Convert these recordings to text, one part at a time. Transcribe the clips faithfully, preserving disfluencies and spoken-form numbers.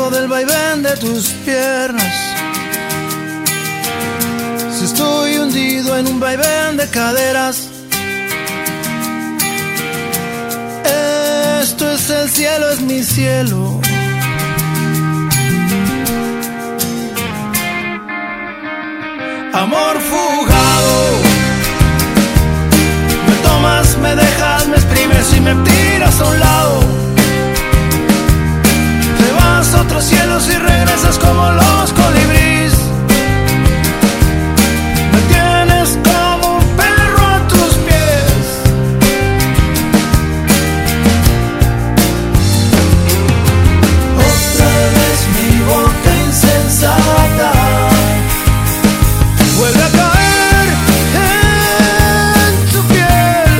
cansado del vaivén de tus piernas. Si estoy hundido en un vaivén de caderas, esto es el cielo, es mi cielo. Amor fugado, me tomas, me dejas, me exprimes y me tiras a un lado. Te vas a otros cielos y regresas como los colibríes. Me tienes como un perro a tus pies. Otra vez mi boca insensata vuelve a caer en tu piel.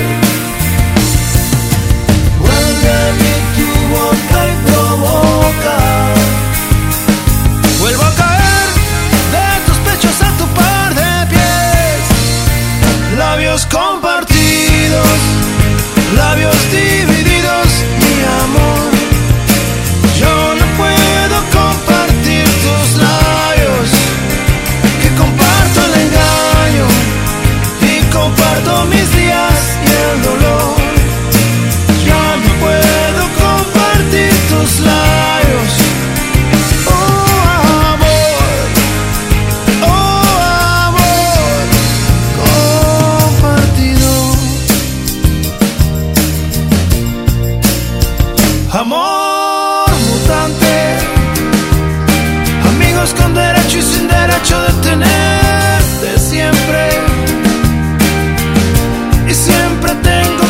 Vuelve a mí tu boca y provoca. Vuelvo a caer de tus pechos a tu par de pies. Labios compartidos, labios divididos, mi amor. Yo no puedo compartir tus labios, que comparto el engaño y comparto mis días y el dolor. Yo no puedo compartir tus labios. Oh amor, oh amor compartido. Amor mutante, amigos con derecho y sin derecho de tenerte siempre. Y siempre tengo